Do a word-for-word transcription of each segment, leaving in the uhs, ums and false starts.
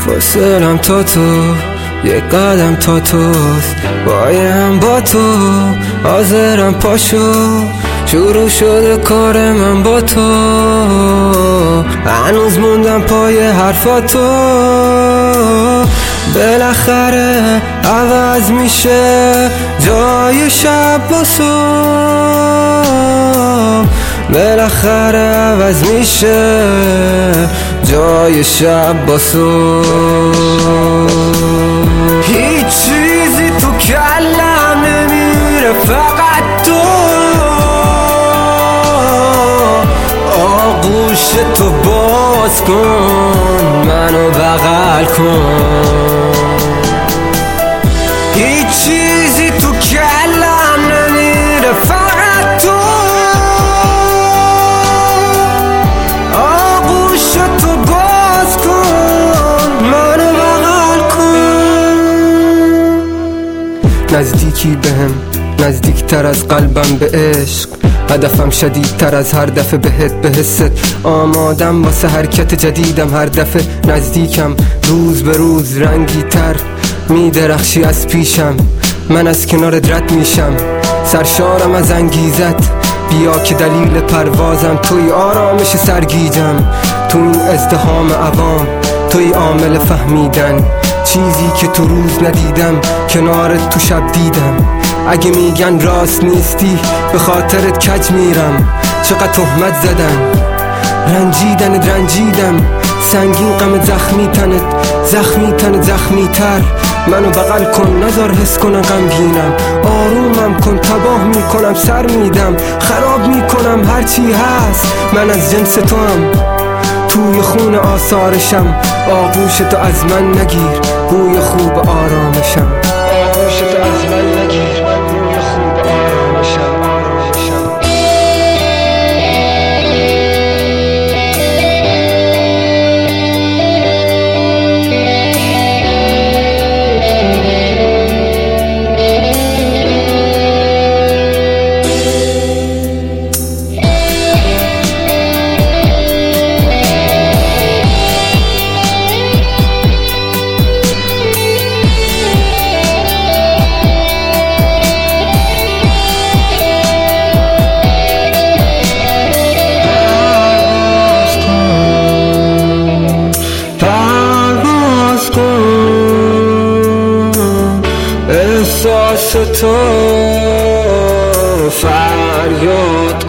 فاصلم تا تو یک قدم تا توست، بایم با تو حاضرم پاشو، شروع شده کار من با تو، هنوز موندم پای حرفاتو، بالاخره عوض میشه جای شب با صبح، بالاخره عوض میشه جای شب با صبح. هیچ چیزی تو کلم نمیره فقط تو، آغوش تو باز کن منو بغل کن. هیچ چیزی تو کلم نمیره فقط تو، آغوش تو باز کن منو بغل کن. نزدیکی بهم نزدیک تر از قلبم به عشق، هدفم شدیدتر از هر دفعه بهت به حست، آمادم واسه حرکت جدیدم، هر دفعه نزدیکم روز به روز رنگی تر می درخشی از پیشم، من از کنارت رد میشم سرشارم از انگیزت، بیا که دلیل پروازم توی، آرامش سرگیجم تو این ازدحام عوام، توی عامل فهمیدن چیزی که تو روز ندیدم، کنارت تو شب دیدم. اگه میگن راست نیستی به خاطرت کج میرم، چقدر تهمت زدن رنجیدن رنجیدم، سنگین غم زخمی تنت زخمی تن زخمی تر، منو بغل کن نذار حس کنم غمگینم، آرومم کن تباه میکنم سر میدم، خراب میکنم هرچی هست، من از جنس تو هم توی خون آثارشم، آغوش تو از من نگیر بوی خوب آرامشم، آغوش تو از من نگیر بوی خوب آرامشم. احساس تو فریاد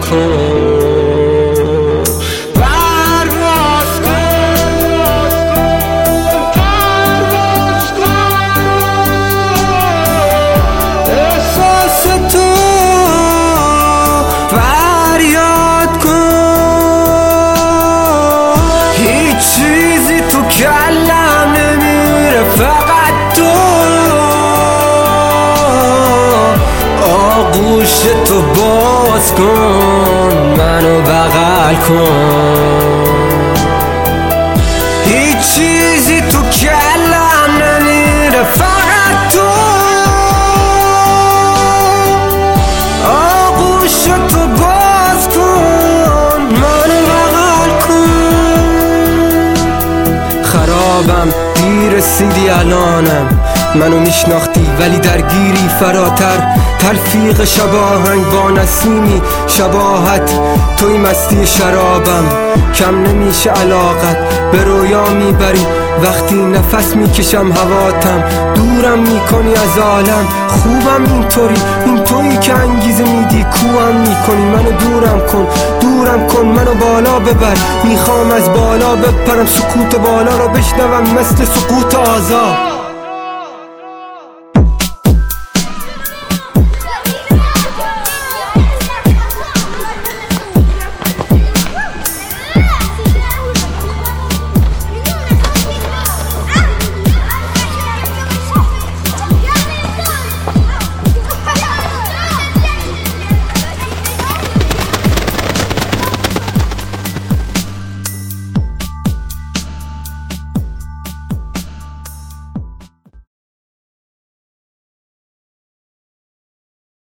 کن، پرواز کن، پرواز کن. احساس تو فریاد کن، هیچ چیزی تو کلم نمیره فقط تو، آغوش تو باز کن منو بغل کن. هیچ چیزی تو کلم نمیره فقط تو، آغوش تو باز کن منو بغل کن. خرابم دیر رسیدی الانم، منو میشناختی ولی درگیری فراتر، تلفیق شباهنگ با نسیمی شباهت، توی مستی شرابم کم نمیشه علاقت، به رویا میبری وقتی نفس میکشم هواتم، دورم میکنی از عالم، خوبم اینطوری این تویی که انگیزه میدی، کوهم میکنی منو دورم کن دورم کن منو بالا ببر، میخوام از بالا بپرم سکوت بالا رو بشنوم مثل سقوط آزاد.